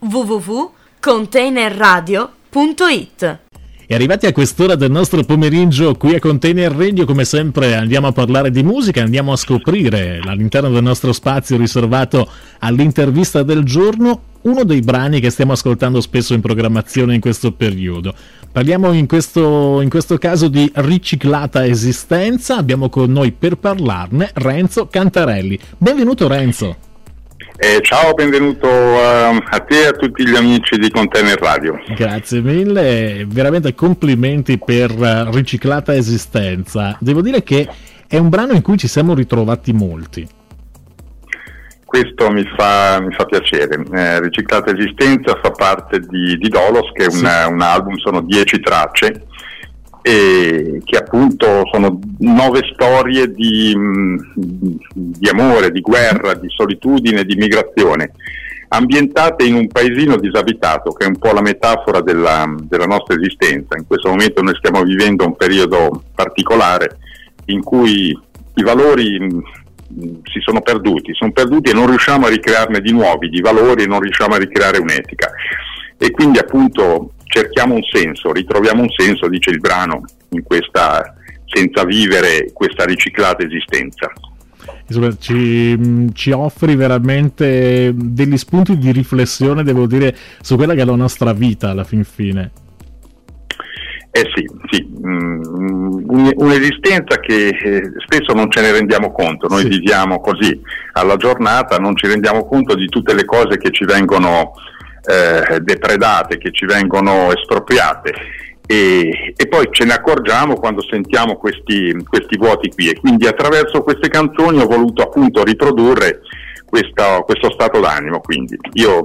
www.containerradio.it. E arrivati a quest'ora del nostro pomeriggio qui a Container Radio, come sempre andiamo a parlare di musica, andiamo a scoprire all'interno del nostro spazio riservato all'intervista del giorno uno dei brani che stiamo ascoltando spesso in programmazione in questo periodo. Parliamo in questo caso di Riciclata Esistenza. Abbiamo con noi per parlarne Renzo Cantarelli. Benvenuto Renzo. Ciao, benvenuto a te e a tutti gli amici di Container Radio. Grazie mille, veramente complimenti per Riciclata Esistenza. Devo dire che è un brano in cui ci siamo ritrovati molti. Questo mi fa piacere. Riciclata Esistenza fa parte di Dolos, che è un album, sono 10 tracce, e che appunto sono 9 storie di amore, di guerra, di solitudine, di migrazione, ambientate in un paesino disabitato, che è un po' la metafora della nostra esistenza. In questo momento noi stiamo vivendo un periodo particolare in cui i valori si sono perduti e non riusciamo a ricrearne di nuovi, di valori, e non riusciamo a ricreare un'etica. E quindi appunto cerchiamo un senso, ritroviamo un senso, dice il brano, in questa, senza vivere questa riciclata esistenza. Insomma, ci offri veramente degli spunti di riflessione, devo dire, su quella che è la nostra vita alla fin fine. Sì, un'esistenza che spesso non ce ne rendiamo conto. Noi viviamo così alla giornata, non ci rendiamo conto di tutte le cose che ci vengono depredate, che ci vengono espropriate, e poi ce ne accorgiamo quando sentiamo questi vuoti qui, e quindi attraverso queste canzoni ho voluto appunto riprodurre questo stato d'animo. Quindi io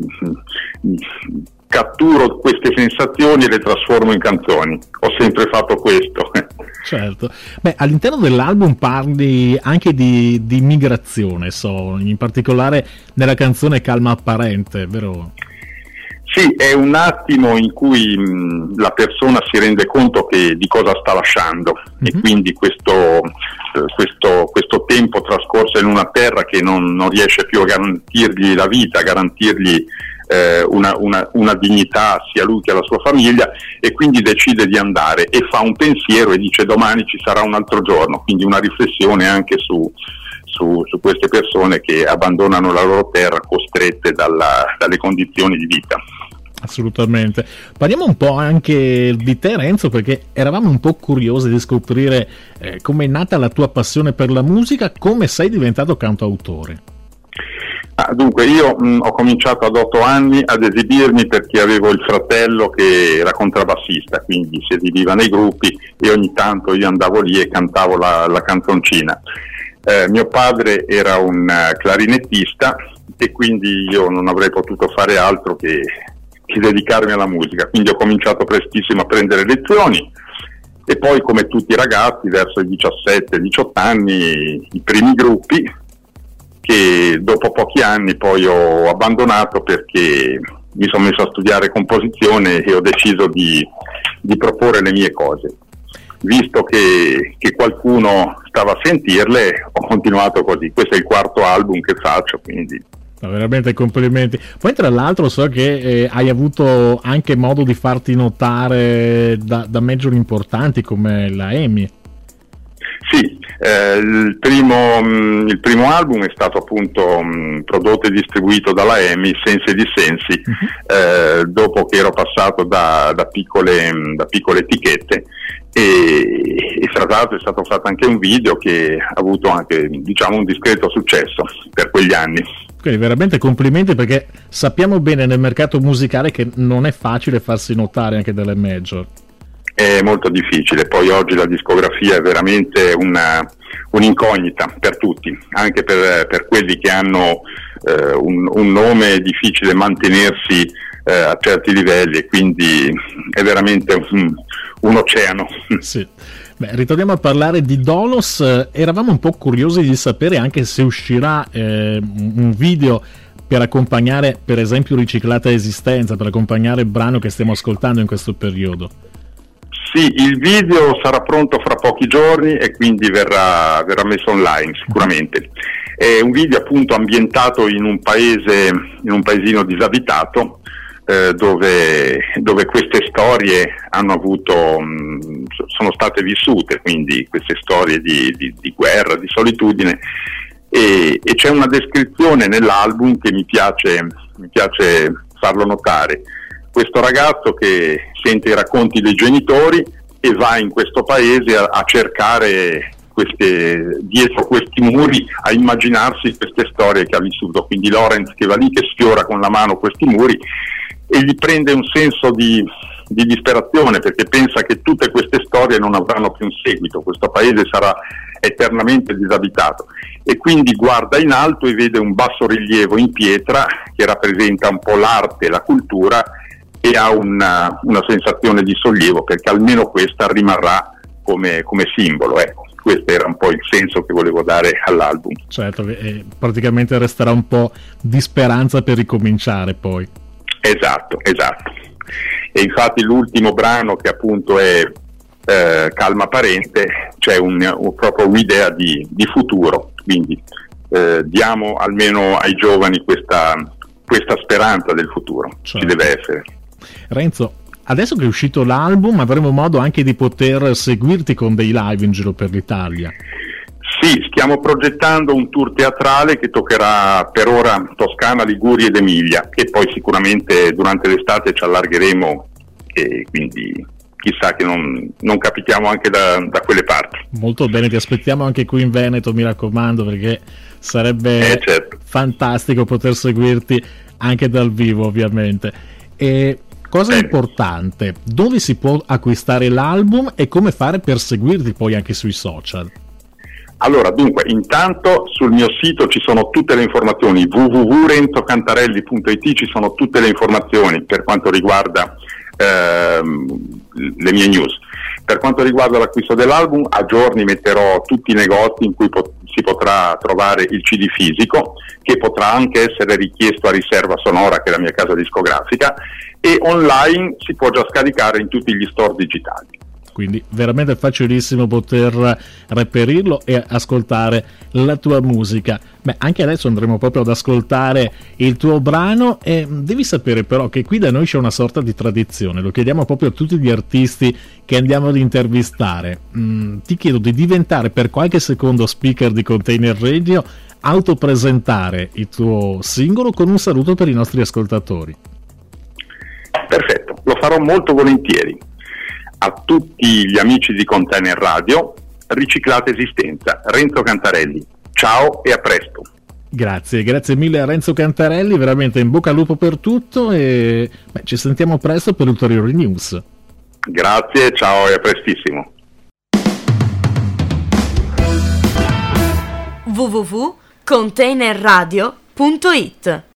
catturo queste sensazioni e le trasformo in canzoni. Ho sempre fatto questo. Certo. Beh, all'interno dell'album parli anche di migrazione, in particolare nella canzone Calma Apparente, vero? Sì, è un attimo in cui la persona si rende conto di cosa sta lasciando, e quindi questo tempo trascorso in una terra che non riesce più a garantirgli la vita, a garantirgli una dignità sia lui che alla sua famiglia, e quindi decide di andare e fa un pensiero e dice: domani ci sarà un altro giorno. Quindi una riflessione anche su queste persone che abbandonano la loro terra costrette dalle condizioni di vita. Assolutamente. Parliamo un po' anche di te Renzo, perché eravamo un po' curiosi di scoprire come è nata la tua passione per la musica, come sei diventato cantautore. Dunque io ho cominciato ad 8 anni ad esibirmi, perché avevo il fratello che era contrabbassista, quindi si esibiva nei gruppi e ogni tanto io andavo lì e cantavo la canzoncina. Mio padre era un clarinettista, e quindi io non avrei potuto fare altro che dedicarmi alla musica, quindi ho cominciato prestissimo a prendere lezioni, e poi, come tutti i ragazzi, verso i 17-18 anni, i primi gruppi, che dopo pochi anni poi ho abbandonato, perché mi sono messo a studiare composizione e ho deciso di proporre le mie cose. Visto che qualcuno stava a sentirle, ho continuato così. Questo è il 4º album che faccio, quindi veramente complimenti. Poi tra l'altro so che hai avuto anche modo di farti notare da major importanti come la EMI. Sì, il primo album è stato appunto prodotto e distribuito dalla EMI, Sensi e Dissensi, dopo che ero passato da piccole etichette, e fra l'altro è stato fatto anche un video che ha avuto anche, diciamo, un discreto successo per quegli anni. Quindi veramente complimenti, perché sappiamo bene nel mercato musicale che non è facile farsi notare anche dalle major. È molto difficile, poi oggi la discografia è veramente un'incognita per tutti, anche per quelli che hanno un nome difficile mantenersi a certi livelli, e quindi è veramente un oceano. Sì. Beh, ritorniamo a parlare di Dolos. Eravamo un po' curiosi di sapere anche se uscirà un video per accompagnare, per esempio, Riciclata Esistenza, per accompagnare il brano che stiamo ascoltando in questo periodo. Sì, il video sarà pronto fra pochi giorni, e quindi verrà messo online sicuramente. È un video appunto ambientato in un paesino disabitato, dove queste storie sono state vissute, quindi queste storie di guerra, di solitudine, e c'è una descrizione nell'album che mi piace farlo notare. Questo ragazzo che sente i racconti dei genitori e va in questo paese a cercare dietro questi muri, a immaginarsi queste storie che ha vissuto. Quindi Lorenz che va lì, che sfiora con la mano questi muri, e gli prende un senso di disperazione, perché pensa che tutte queste storie non avranno più un seguito, questo paese sarà eternamente disabitato, e quindi guarda in alto e vede un bassorilievo in pietra che rappresenta un po' l'arte e la cultura, e ha una sensazione di sollievo, perché almeno questa rimarrà come simbolo. Ecco, questo era un po' il senso che volevo dare all'album. Certo, praticamente resterà un po' di speranza per ricominciare poi. Esatto. E infatti l'ultimo brano, che appunto è Calma Parente, c'è proprio un'idea di futuro, quindi diamo almeno ai giovani questa speranza del futuro. Certo. Ci deve essere. Renzo, adesso che è uscito l'album avremo modo anche di poter seguirti con dei live in giro per l'Italia. Sì, stiamo progettando un tour teatrale che toccherà per ora Toscana, Liguria ed Emilia, e poi sicuramente durante l'estate ci allargheremo, e quindi chissà che non capitiamo anche da quelle parti. Molto bene, ti aspettiamo anche qui in Veneto, mi raccomando, perché sarebbe certo. Fantastico poter seguirti anche dal vivo, ovviamente. E cosa importante, dove si può acquistare l'album e come fare per seguirti poi anche sui social? Allora, dunque, intanto sul mio sito ci sono tutte le informazioni, www.renzocantarelli.it, ci sono tutte le informazioni per quanto riguarda le mie news. Per quanto riguarda l'acquisto dell'album, a giorni metterò tutti i negozi in cui si potrà trovare il CD fisico, che potrà anche essere richiesto a Riserva Sonora, che è la mia casa discografica, e online si può già scaricare in tutti gli store digitali. Quindi veramente facilissimo poter reperirlo e ascoltare la tua musica. Beh, anche adesso andremo proprio ad ascoltare il tuo brano, e devi sapere però che qui da noi c'è una sorta di tradizione, lo chiediamo proprio a tutti gli artisti che andiamo ad intervistare. Ti chiedo di diventare per qualche secondo speaker di Container Radio, autopresentare il tuo singolo con un saluto per i nostri ascoltatori. Perfetto, lo farò molto volentieri. A tutti gli amici di Container Radio, riciclate esistenza. Renzo Cantarelli, ciao e a presto. Grazie mille a Renzo Cantarelli, veramente in bocca al lupo per tutto, e ci sentiamo presto per ulteriori news. Grazie, ciao e a prestissimo. www.containerradio.it